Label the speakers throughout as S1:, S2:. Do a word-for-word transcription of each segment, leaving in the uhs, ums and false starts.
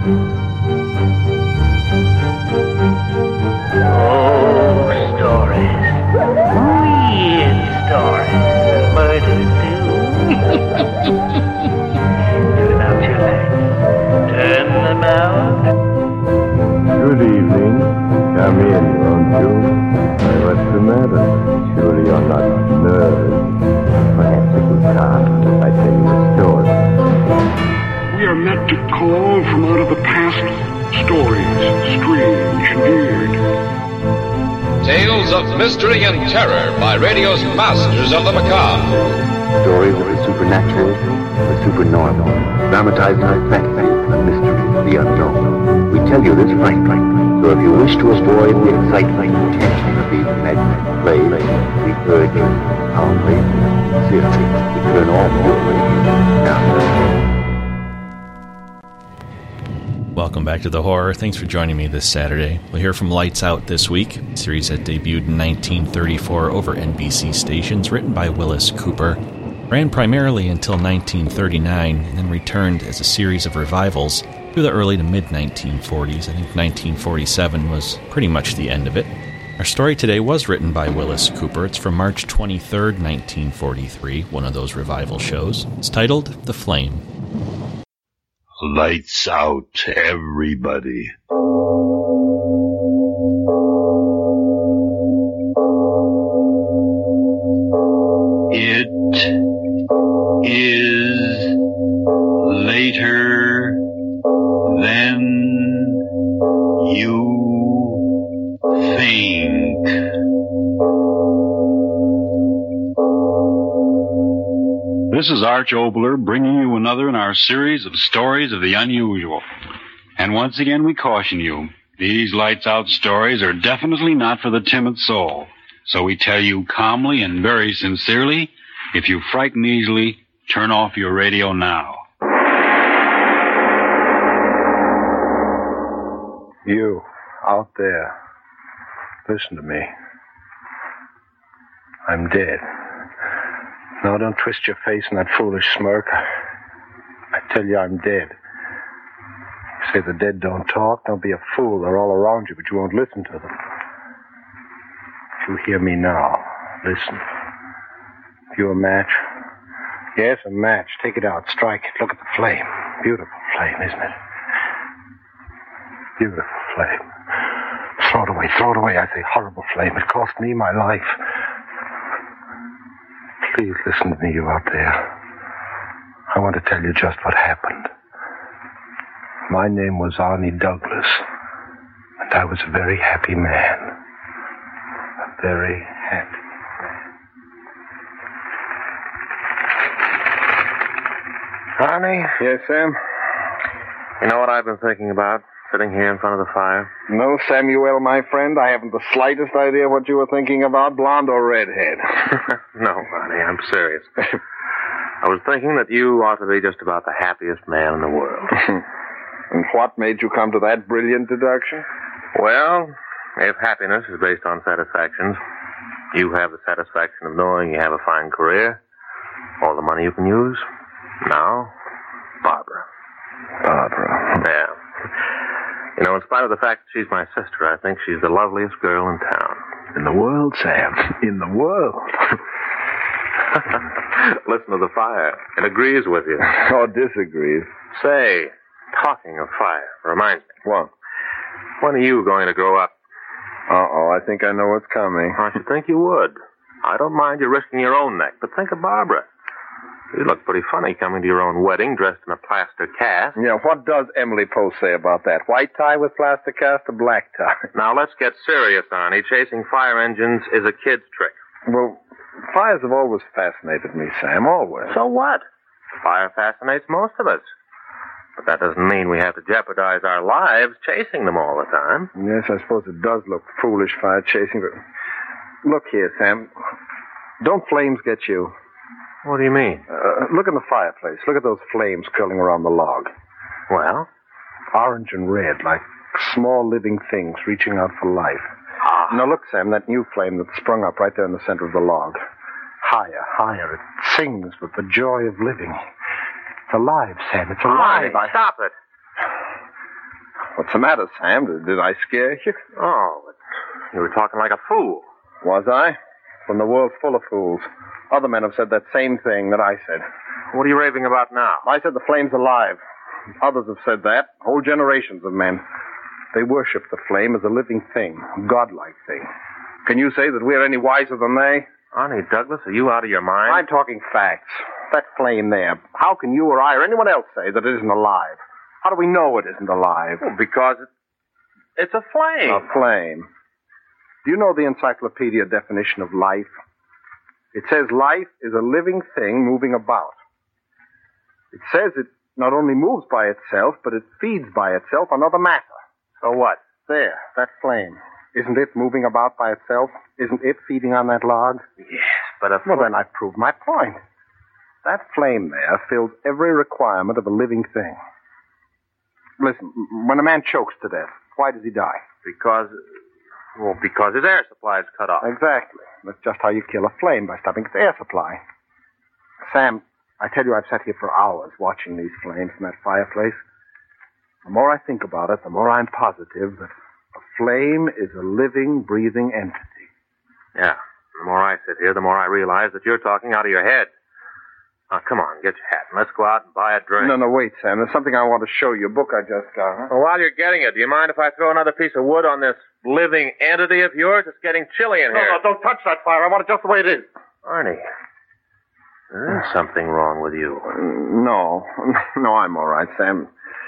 S1: Good evening. Come in, won't you? Why, what's the matter? Surely you're not nervous. Perhaps if you can't, if I tell you a story.
S2: We are meant to call from out of the past stories, strange and weird.
S3: Tales of mystery and terror by radio's masters of the macabre.
S4: Stories of the supernatural, the supernormal, dramatized in fantasy, the mystery, the unknown. We tell you this frankly, so if you wish to avoid the excitement and tension of these imaginary plays, we urge you, calmly, sincerely, to turn off your radio now.
S5: Welcome back to The Horror. Thanks for joining me this Saturday. We'll hear from Lights Out this week, a series that debuted in nineteen thirty-four over N B C stations, written by Willis Cooper. Ran primarily until nineteen thirty-nine, and then returned as a series of revivals through the early to mid nineteen forties. I think nineteen forty-seven was pretty much the end of it. Our story today was written by Willis Cooper. It's from March twenty-third, nineteen forty-three, one of those revival shows. It's titled The Flame.
S6: Lights out, everybody. It is later than you think. This is Arch Obler bringing you another in our series of stories of the unusual. And once again we caution you, these lights out stories are definitely not for the timid soul. So we tell you calmly and very sincerely, if you frighten easily, turn off your radio now.
S7: You, out there, listen to me. I'm dead. No, don't twist your face in that foolish smirk. I tell you I'm dead. You say the dead don't talk. Don't be a fool. They're all around you, but you won't listen to them. If you hear me now, listen. If you a match? Yes, a match. Take it out. Strike it. Look at the flame. Beautiful flame, isn't it? Beautiful flame. Throw it away. Throw it away. I say horrible flame. It cost me my life. Please listen to me, you out there. I want to tell you just what happened. My name was Arnie Douglas, and I was a very happy man. A very happy man. Arnie?
S8: Yes, Sam? You know what I've been thinking about, sitting here in front of the fire?
S7: No, Samuel, my friend. I haven't the slightest idea what you were thinking about, blonde or redhead.
S8: No, Arnie, I'm serious. I was thinking that you ought to be just about the happiest man in the world.
S7: And what made you come to that brilliant deduction?
S8: Well, if happiness is based on satisfactions, you have the satisfaction of knowing you have a fine career, all the money you can use. Now, Barbara.
S7: Barbara.
S8: Yeah. You know, in spite of the fact that she's my sister, I think she's the loveliest girl in town.
S7: In the world, Sam. In the world.
S8: Listen to the fire. It agrees with you.
S7: Or disagrees.
S8: Say, talking of fire, reminds me.
S7: What?
S8: When are you going to grow up?
S7: Uh-oh, I think I know what's coming.
S8: I should think you would. I don't mind you risking your own neck, but think of Barbara. You look pretty funny coming to your own wedding dressed in a plaster cast.
S7: Yeah, what does Emily Post say about that? White tie with plaster cast or black tie?
S8: Now, let's get serious, Arnie. Chasing fire engines is a kid's trick.
S7: Well, fires have always fascinated me, Sam, always.
S8: So what? Fire fascinates most of us. But that doesn't mean we have to jeopardize our lives chasing them all the time.
S7: Yes, I suppose it does look foolish, fire chasing, but... Look here, Sam. Don't flames get you?
S8: What do you mean?
S7: Uh, look in the fireplace. Look at those flames curling around the log.
S8: Well?
S7: Orange and red, like small living things reaching out for life.
S8: Ah.
S7: Now look, Sam, that new flame that sprung up right there in the center of the log. Higher, higher. It sings with the joy of living. It's alive, Sam. It's alive.
S8: Arnie, stop it.
S7: What's the matter, Sam? Did, did I scare you?
S8: Oh, but you were talking like a fool.
S7: Was I? When the world's full of fools. Other men have said that same thing that I said.
S8: What are you raving about now?
S7: I said the flame's alive. Others have said that. Whole generations of men. They worship the flame as a living thing, a godlike thing. Can you say that we're any wiser than they?
S8: Honey, Douglas, are you out of your mind?
S7: I'm talking facts. That flame there. How can you or I or anyone else say that it isn't alive? How do we know it isn't alive?
S8: Well, because it, it's a flame.
S7: A flame. Do you know the encyclopedia definition of life? It says life is a living thing moving about. It says it not only moves by itself, but it feeds by itself on other matter.
S8: So what?
S7: There, that flame. Isn't it moving about by itself? Isn't it feeding on that log?
S8: Yes, but if...
S7: Well, then I proved my point. That flame there fills every requirement of a living thing. Listen, when a man chokes to death, why does he die?
S8: Because... Well, because his air supply is cut off.
S7: Exactly. That's just how you kill a flame, by stopping its air supply. Sam, I tell you, I've sat here for hours watching these flames in that fireplace. The more I think about it, the more I'm positive that a flame is a living, breathing entity.
S8: Yeah. The more I sit here, the more I realize that you're talking out of your head. Now, come on, get your hat, and let's go out and buy a drink.
S7: No, no, wait, Sam. There's something I want to show you. A book I just got. Huh?
S8: Well, while you're getting it, do you mind if I throw another piece of wood on this living entity of yours? It's getting chilly in
S7: no,
S8: here.
S7: No, don't touch that fire. I want it just the way it is.
S8: Arnie, there is something wrong with you.
S7: No. No, I'm all right, Sam.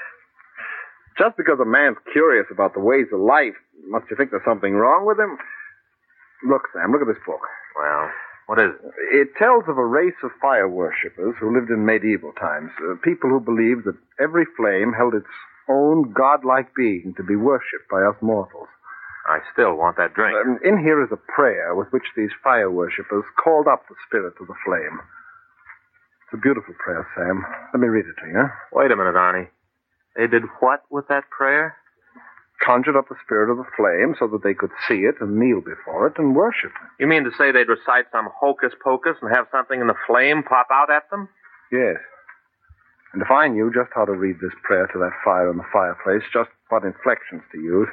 S7: Just because a man's curious about the ways of life, must you think there's something wrong with him? Look, Sam, look at this book.
S8: Well, what is it?
S7: It tells of a race of fire worshippers who lived in medieval times. Uh, people who believed that every flame held its own godlike being to be worshipped by us mortals.
S8: I still want that drink.
S7: Um, in here is a prayer with which these fire worshippers called up the spirit of the flame. It's a beautiful prayer, Sam. Let me read it to you.
S8: Wait a minute, Arnie. They did what with that prayer?
S7: Conjured up the spirit of the flame so that they could see it and kneel before it and worship it.
S8: You mean to say they'd recite some hocus-pocus and have something in the flame pop out at them?
S7: Yes. And if I knew just how to read this prayer to that fire in the fireplace, just what inflections to use,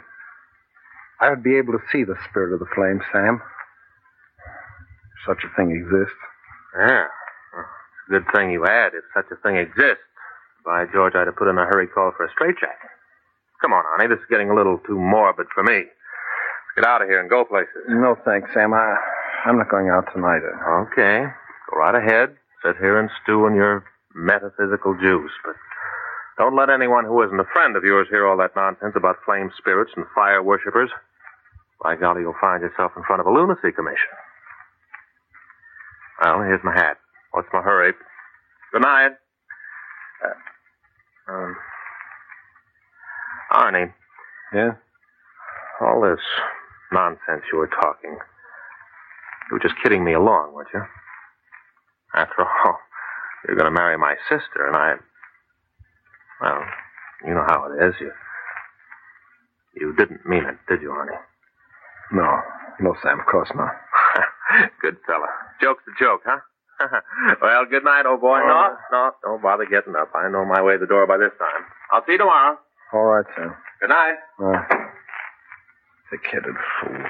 S7: I would be able to see the spirit of the flame, Sam. Such a thing exists.
S8: Yeah. Well, it's a good thing you had, if such a thing exists. By George, I'd have put in a hurry call for a straitjacket. Come on, Arnie. This is getting a little too morbid for me. Let's get out of here and go places.
S7: No, thanks, Sam. I, I'm not going out tonight.
S8: Okay. Go right ahead. Sit here and stew in your metaphysical juice. But don't let anyone who isn't a friend of yours hear all that nonsense about flame spirits and fire worshippers. By golly, you'll find yourself in front of a lunacy commission. Well, here's my hat. What's my hurry? Good night. Uh, um... Arnie.
S7: Yeah?
S8: All this nonsense you were talking, you were just kidding me along, weren't you? After all, you're going to marry my sister, and I... Well, you know how it is. You, you didn't mean it, did you, Arnie?
S7: No. No, Sam, of course not.
S8: Good fella. Joke's a joke, huh? Well, good night, old boy. No, no, don't bother getting up. I know my way to the door by this time. I'll see you tomorrow.
S7: All right, Sam.
S8: Good night.
S7: Uh, thick-headed fool.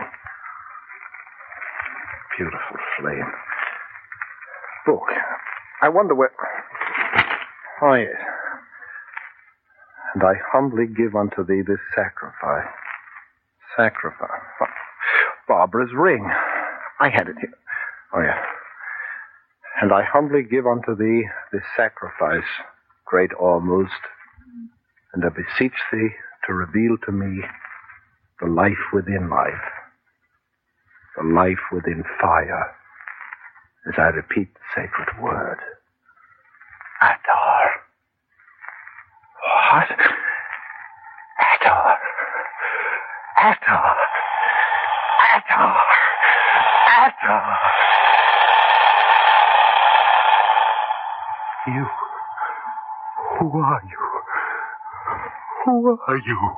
S7: Beautiful flame. Book. I wonder where... Oh, yes. And I humbly give unto thee this sacrifice. Sacrifice. Barbara's ring. I had it here. Oh, yeah. And I humbly give unto thee this sacrifice, great Ormuzd, and I beseech thee to reveal to me the life within life, the life within fire, as I repeat the sacred word. Adar. What? Adar. Adar. Adar. Adar. You. Who are you? Who are you?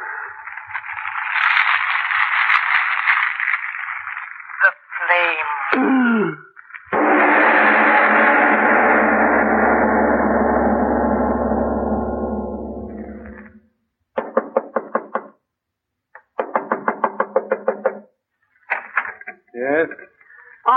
S9: The flame.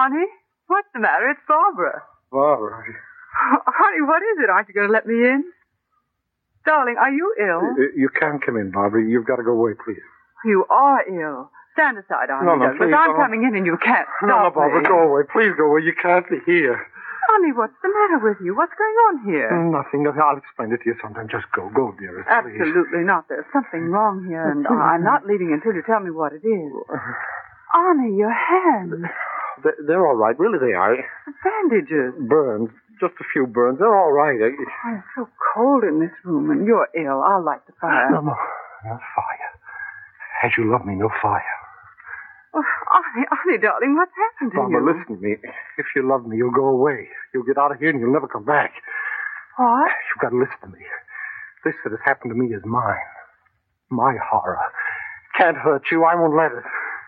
S10: Honey, what's the matter? It's Barbara.
S7: Barbara.
S10: Honey, what is it? Aren't you going to let me in? Darling, are you ill?
S7: You, you can't come in, Barbara. You've got to go away, please.
S10: You are ill. Stand aside, Arnie.
S7: No, no,
S10: Douglas.
S7: please,
S10: I'm
S7: no.
S10: coming in and you can't stop
S7: No, no, Barbara,
S10: me.
S7: go away. Please go away. You can't be here.
S10: Honey, what's the matter with you? What's going on here?
S7: Nothing, nothing. I'll explain it to you sometime. Just go. Go, dearest, please.
S10: Absolutely not. There's something wrong here, and I'm not leaving until you tell me what it is. Arnie, your hands.
S7: They- They're all right. Really, they are.
S10: Bandages.
S7: Burns. Just a few burns. They're all right. I...
S10: Oh, it's so cold in this room, and you're ill. I'll light the fire.
S7: No, no. Not fire. As you love me, no fire.
S10: Oh, Arnie, Arnie, darling, what's happened to
S7: Barbara,
S10: you?
S7: listen to me. If you love me, you'll go away. You'll get out of here and you'll never come back.
S10: What?
S7: You've got to listen to me. This that has happened to me is mine. My horror. Can't hurt you. I won't let it.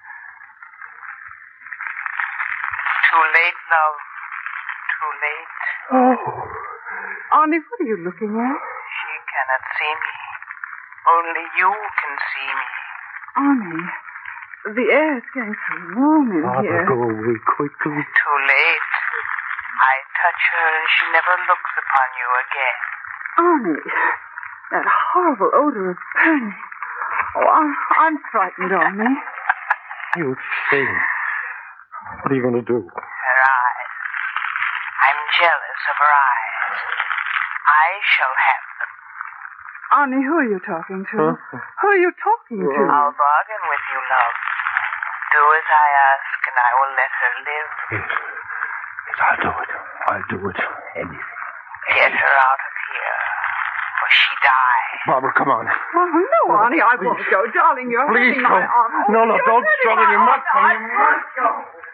S9: Too late, love. Too late.
S10: Oh. Arnie, what are you looking at?
S9: She cannot see me. Only you can see me.
S10: Arnie, the air is getting so warm in
S7: Barbara,
S10: here.
S7: go away quickly.
S9: Too late. I touch her and she never looks upon you again.
S10: Arnie, that horrible odor of burning. Oh, I'm, I'm frightened, Arnie.
S7: You thing. What are you going to do?
S9: Her eyes. I'm jealous of her eyes. I shall have them.
S10: Arnie, who are you talking to?
S7: Huh?
S10: Who are you talking to?
S9: I'll bargain with you, love. Do as I ask, and I will let her live.
S7: Yes. Yes, I'll do it. I'll do it. Anything.
S9: Get her out of here, or she dies.
S7: Barbara, come on.
S10: Oh, no, Arnie, I won't go. Darling, you're
S7: Please
S10: hurting my
S7: don't.
S10: arm. Oh,
S7: No, no,
S10: you're
S7: don't
S10: hurting
S7: struggle.
S10: my
S7: You
S10: arm.
S7: must go.
S10: I
S7: You must
S10: go.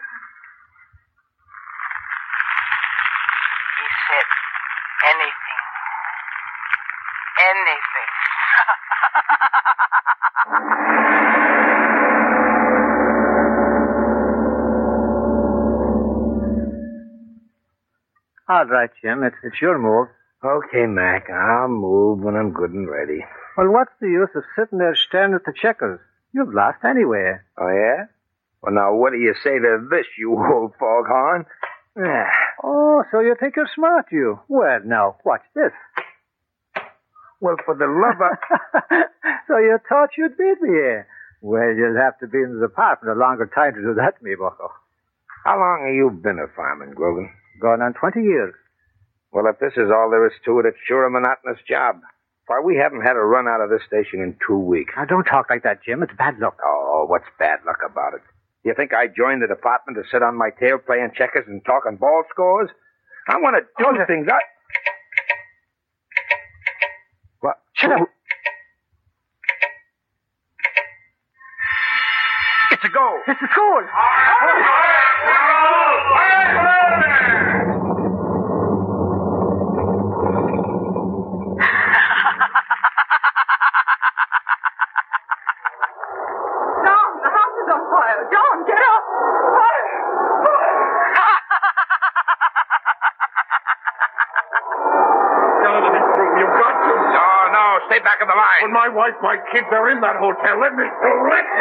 S9: He said anything. Anything.
S11: All right, Jim. It's, it's your move.
S4: Okay, Mac. I'll move when I'm good and ready.
S11: Well, what's the use of sitting there staring at the checkers? You've lost anyway.
S4: Oh, yeah? Well, now, what do you say to this, you old foghorn?
S11: Yeah. Oh, so you think you're smart, you? Well, now, watch this.
S4: Well, for the love of...
S11: So you thought you'd beat me, eh? Well, you'll have to be in the department a longer time to do that, me bucko.
S4: How long have you been a fireman, Grogan?
S11: Going on twenty years.
S4: Well, if this is all there is to it, it's sure a monotonous job. Why, we haven't had a run out of this station in two weeks.
S11: Now, don't talk like that, Jim. It's bad luck.
S4: Oh, what's bad luck about it? You think I joined the department to sit on my tail playing checkers and talking ball scores? I want to do
S11: Oh,
S4: things. I... What?
S11: Shut up.
S4: It's a goal.
S11: It's a goal.
S10: John, the house is on fire. John, get up. Fire.
S7: Get out of this room. You've got to.
S4: No, no, stay back of the line.
S7: When my wife, my kids are in that hotel, let me through. Let me.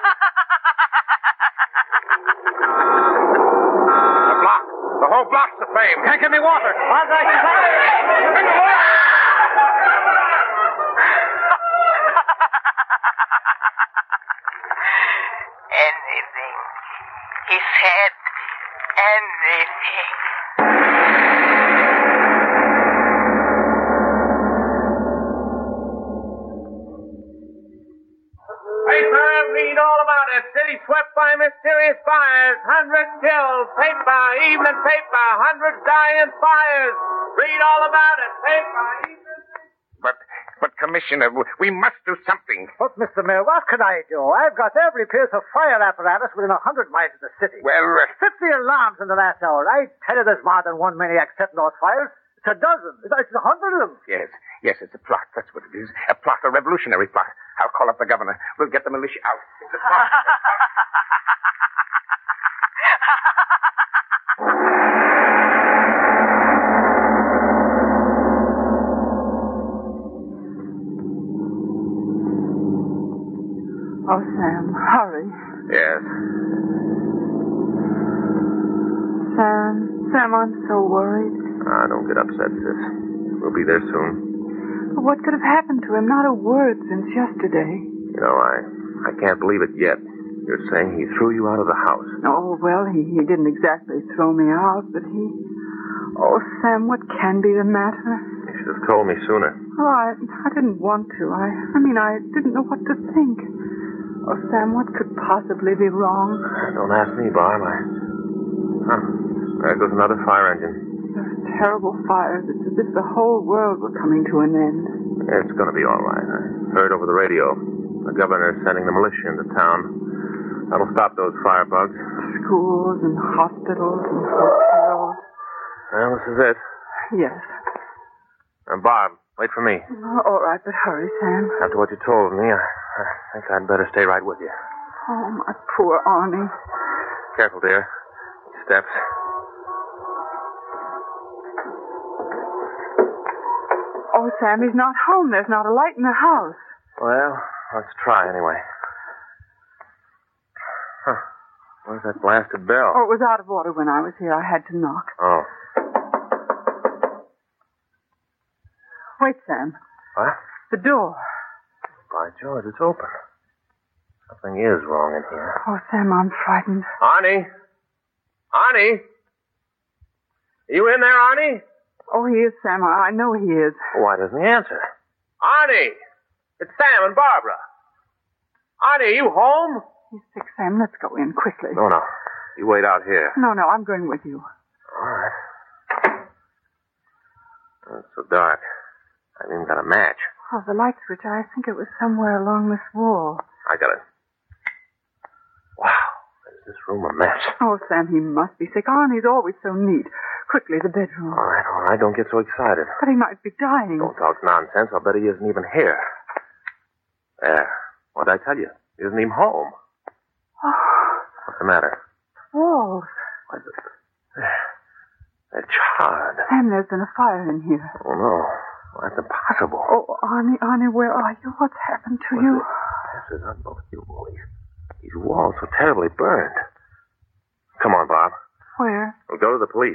S4: The block. The whole block's aflame.
S11: Can't get me water. All right,
S9: Anything. He said anything.
S8: Paper, read all about it. City swept by mysterious fires. Hundreds killed. Paper, evening paper. Hundreds die in fires. Read all about it. Paper, evening
S4: But, but, Commissioner, we must do something.
S11: But, Mister Mayor, what can I do? I've got every piece of fire apparatus within a hundred miles of the city.
S4: Well, uh,
S11: Fifty alarms in the last hour. I tell you there's more than one maniac setting those fires. It's a dozen. It's it's a hundred of them.
S4: yes, yes, it's a plot. That's what it is. A plot, a revolutionary plot. I'll call up the governor. We'll get the militia out. It's a plot.
S10: Oh, Sam, hurry.
S4: Yes.
S10: Sam. Sam, I'm so worried.
S8: Ah, don't get upset, sis. We'll be there soon.
S10: What could have happened to him? Not a word since yesterday.
S8: You know, I, I can't believe it yet. You're saying he threw you out of the house.
S10: Oh, well, he, he didn't exactly throw me out, but he... Oh, Sam, what can be the matter?
S8: You should have told me sooner.
S10: Oh, I, I didn't want to. I, I mean, I didn't know what to think. Oh, Sam, what could possibly be wrong?
S8: Don't ask me, Barb. I... Huh. There goes another fire engine.
S10: Those terrible fires. It's as if the whole world were coming to an end.
S8: It's going to be all right. I heard over the radio. The governor's sending the militia into town. That'll stop those firebugs.
S10: Schools and hospitals and hotels.
S8: Well, this is it.
S10: Yes.
S8: And Barb, wait for me.
S10: Oh, all right, but hurry, Sam.
S8: After what you told me, I, I think I'd better stay right with you.
S10: Oh, my poor Arnie.
S8: Careful, dear. Steps.
S10: Oh, Sam, he's not home. There's not a light in the house.
S8: Well, let's try anyway. Huh. Where's that blasted bell?
S10: Oh, it was out of order when I was here. I had to knock.
S8: Oh.
S10: Wait, Sam.
S8: What?
S10: The door.
S8: By George, it's open. Something is wrong in here.
S10: Oh, Sam, I'm frightened.
S8: Arnie? Arnie? Are you in there, Arnie?
S10: Oh, he is, Sam. I, I know he is.
S8: Why doesn't he answer? Arnie! It's Sam and Barbara. Arnie, are you home?
S10: He's sick, Sam. Let's go in quickly.
S8: No, no. You wait out here.
S10: No, no, I'm going with you.
S8: All right. Oh, it's so dark. I haven't even got a match.
S10: Oh, the light switch. I think it was somewhere along this wall.
S8: I got it. Wow. Is this room a mess?
S10: Oh, Sam, he must be sick. Arnie's always so neat. Quickly, the bedroom.
S8: All right, all right. Don't get so excited.
S10: But he might be dying.
S8: Don't talk nonsense. I'll bet he isn't even here. There. What did I tell you? He isn't even home.
S10: Oh.
S8: What's the matter?
S10: Walls.
S8: Why, they're, they're charred.
S10: Sam, there's been a fire in here.
S8: Oh, no. Well, that's impossible.
S10: Oh, Arnie, Arnie, where are you? What's happened to
S8: well,
S10: you?
S8: This is unbelievable. These, these walls so terribly burned. Come on, Bob.
S10: Where?
S8: We'll go to the police.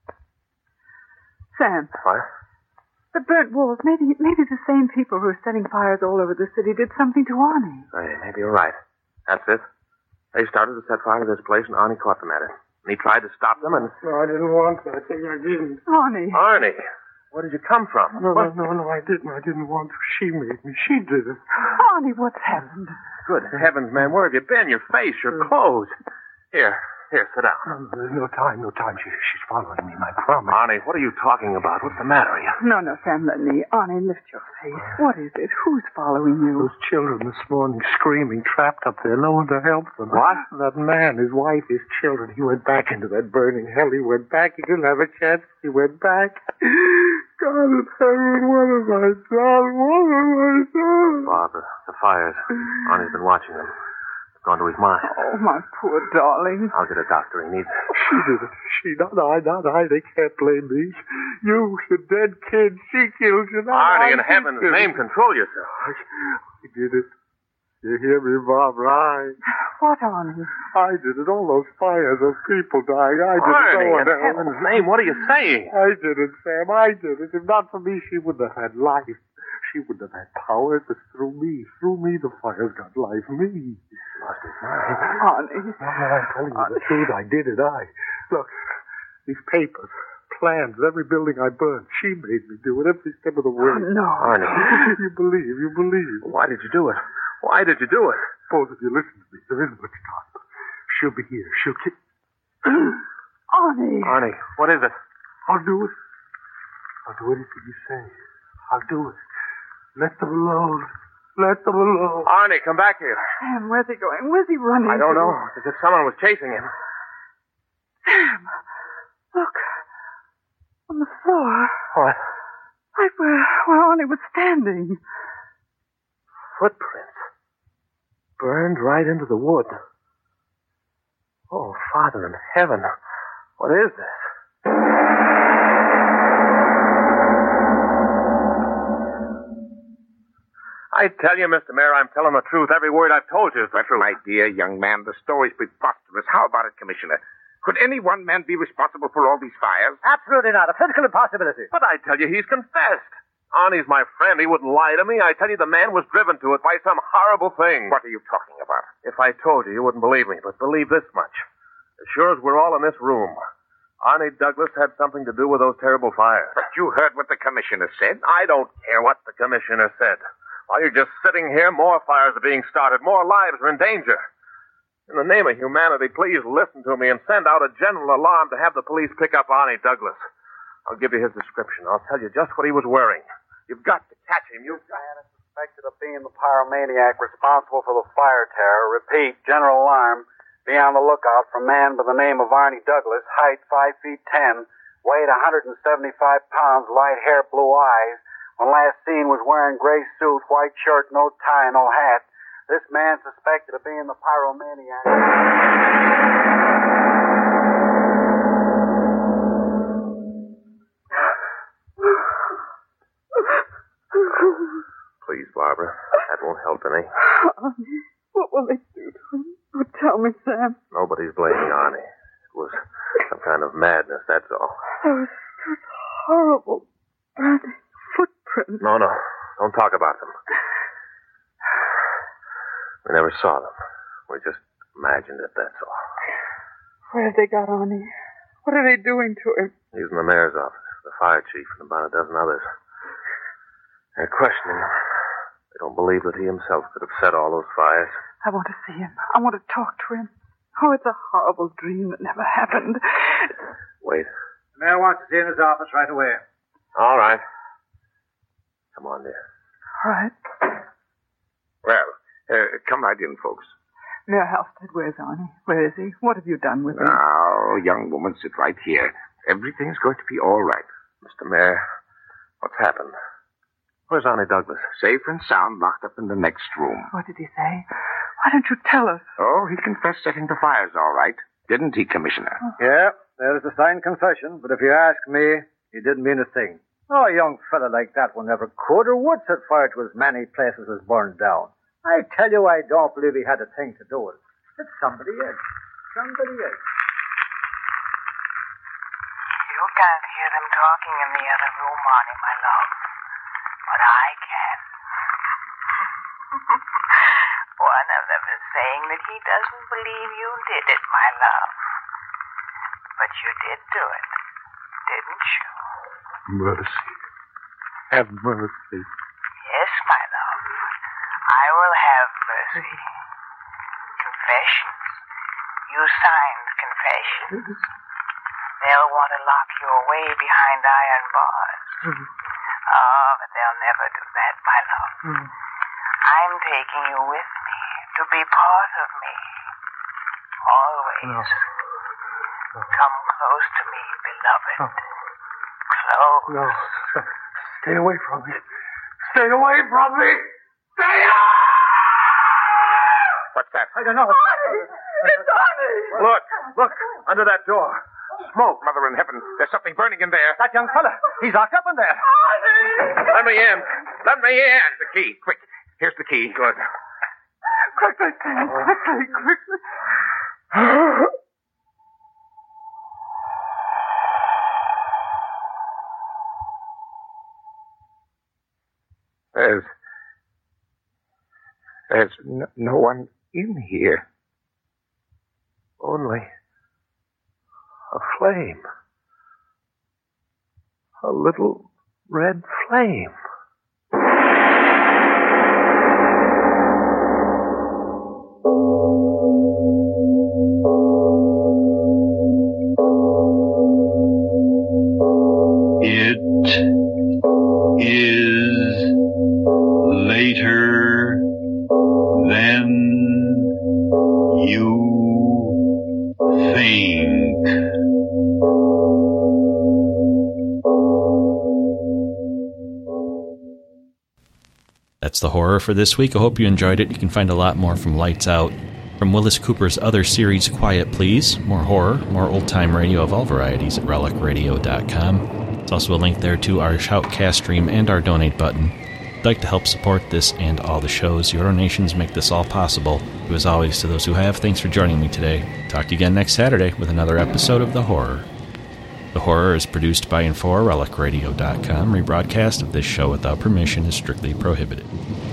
S10: Sam.
S8: What?
S10: The burnt walls. Maybe maybe the same people who are setting fires all over the city did something to Arnie.
S8: Hey, maybe you're right. That's it. They started to set fire to this place, and Arnie caught them at it. And he tried to stop them, and...
S7: No, I didn't want to. I think I didn't.
S10: Arnie.
S8: Arnie, where did you come from?
S7: No,
S8: what?
S7: no, no, no, I didn't. I didn't want to. She made me. She did it.
S10: Arnie, what's happened?
S8: Good heavens, man. Where have you been? Your face, your clothes. Here, here, sit down.
S7: No, there's no time, no time. She, she's following me, I promise.
S8: Arnie, what are you talking about? What's the matter with you?
S10: No, no, Sam, let me. Arnie, lift your face. What is it? Who's following you?
S7: Those children this morning screaming, trapped up there, no one to help them.
S8: What?
S7: That man, his wife, his children, he went back into that burning hell. He went back. He didn't have a chance. He went back. God in heaven, what have I done? What have I done?
S8: Barbara, the fires. Arnie's been watching them. Gone to his mind.
S10: Oh, my poor darling.
S8: I'll get a doctor. He needs it.
S7: She did it. She, not I, not I. They can't blame me. You, the dead kid, she killed you. Not
S8: Arnie,
S7: I.
S8: in heaven's name, control yourself.
S7: I, I did it. You hear me, Barbara? I,
S10: What, Arnie?
S7: I did it. All those fires, those people dying. I did
S8: Arnie,
S7: it. No one
S8: in
S7: else.
S8: heaven's name, what are you saying?
S7: I did it, Sam. I did it. If not for me, she wouldn't have had life. She wouldn't have had power. It was through me. Through me, the fires got life. Me.
S8: Lost his mind.
S10: Arnie.
S7: No, no, I'm telling you the truth. I did it. I. Look, these papers, plans, every building I burned, she made me do it every step of the way.
S10: Oh, no.
S8: Arnie.
S7: You believe, you believe.
S8: Why did you do it? Why did you do it?
S7: Both of you listen to me. There isn't much time. She'll be here. She'll kill...
S10: Arnie.
S8: Arnie, what is it?
S7: I'll do it. I'll do anything you say. I'll do it. Let them alone. Let them alone.
S8: Arnie, come back here.
S10: Sam, where's he going? Where's he running
S8: I don't
S10: to?
S8: know. It's as if someone was chasing him.
S10: Sam, look. On the floor.
S8: What?
S10: Right where, where Arnie was standing.
S8: Footprints. Burned right into the wood. Oh, Father in heaven. What is this? I tell you, Mister Mayor, I'm telling the truth. Every word I've told you is the truth.
S12: My dear young man, the story's preposterous. How about it, Commissioner? Could any one man be responsible for all these fires?
S11: Absolutely not. A physical impossibility.
S8: But I tell you, he's confessed. Arnie's my friend. He wouldn't lie to me. I tell you, the man was driven to it by some horrible thing.
S12: What are you talking about?
S8: If I told you, you wouldn't believe me. But believe this much. As sure as we're all in this room, Arnie Douglas had something to do with those terrible fires.
S12: But you heard what the commissioner said.
S8: I don't care what the commissioner said. While you're just sitting here, more fires are being started. More lives are in danger. In the name of humanity, please listen to me and send out a general alarm to have the police pick up Arnie Douglas. I'll give you his description. I'll tell you just what he was wearing. You've got to catch him. You've got...
S13: Man is suspected of being the pyromaniac responsible for the fire terror. Repeat, general alarm. Be on the lookout for a man by the name of Arnie Douglas, height five feet ten, weight one hundred seventy-five pounds, light hair, blue eyes. When last seen was wearing gray suit, white shirt, no tie, no hat. This man suspected of being the pyromaniac.
S8: Please, Barbara. That won't help any.
S10: Arnie, what will they do to him? Oh, tell me, Sam.
S8: Nobody's blaming Arnie. It was some kind of madness, that's all.
S10: Those, those horrible burning footprints.
S8: No, no. Don't talk about them. We never saw them. We just imagined it, that's all.
S10: Where have they got Arnie? What are they doing to him?
S8: He's in the mayor's office, the fire chief, and about a dozen others. They're questioning him. They don't believe that he himself could have set all those fires.
S10: I want to see him. I want to talk to him. Oh, it's a horrible dream that never happened.
S8: Wait.
S11: The mayor wants to see in his office right away.
S8: All right. Come on, dear.
S10: All right.
S12: Well, uh, come right in, folks.
S10: Mayor Halstead, where's Arnie? Where is he? What have you done with him?
S12: Now, young woman, sit right here. Everything's going to be all right.
S8: Mister Mayor, what's happened? Where's Arnie Douglas?
S12: Safe and sound, locked up in the next room.
S10: What did he say? Why don't you tell us?
S12: Oh, he confessed setting the fires all right. Didn't he, Commissioner?
S10: Oh.
S11: Yeah, there's a signed confession, but if you ask me, he didn't mean a thing. Oh, a young fella like that one never could or would set fire to as many places as burned down. I tell you, I don't believe he had a thing to do with it. It's somebody else. Somebody else.
S9: You can't hear them talking in the other room, Arnie, my love. But I can. One of them is saying that he doesn't believe you did it, my love. But you did do it, didn't you?
S12: Mercy. Have mercy.
S9: Yes, my love. I will have mercy. Confessions. You signed confessions. They'll want to lock you away behind iron bars. Oh, but they'll never do that, my love. I'm taking you with me to be part of me. Always.
S12: No.
S9: Come close to me, beloved. No. Close.
S12: No. Stay away from me. Stay away from me. Stay away! What's that?
S11: I don't know.
S10: Arnie! It's Arnie!
S8: Look, look, under that door.
S12: Smoke, Mother in Heaven. There's something burning in there.
S11: That young fella. He's locked up in there.
S10: Arnie!
S8: Let me in. Let me in.
S12: The key. Quick. Here's the key.
S8: Good.
S10: Quickly, Sam. Quickly, quickly.
S12: There's... There's no, no one in here.
S8: Only a flame. A little red flame.
S2: It is later than you think.
S5: That's the horror for this week. I hope you enjoyed it. You can find a lot more from Lights Out, from Willis Cooper's other series, Quiet Please. More horror, more old-time radio of all varieties at relic radio dot com. There's also a link there to our Shoutcast stream and our donate button. you'd like to help support this and all the shows, your donations make this all possible. As always, to those who have, thanks for joining me today. Talk to you again next Saturday with another episode of The Horror. The Horror is produced by Info Relic Radio dot com. Rebroadcast of this show without permission is strictly prohibited.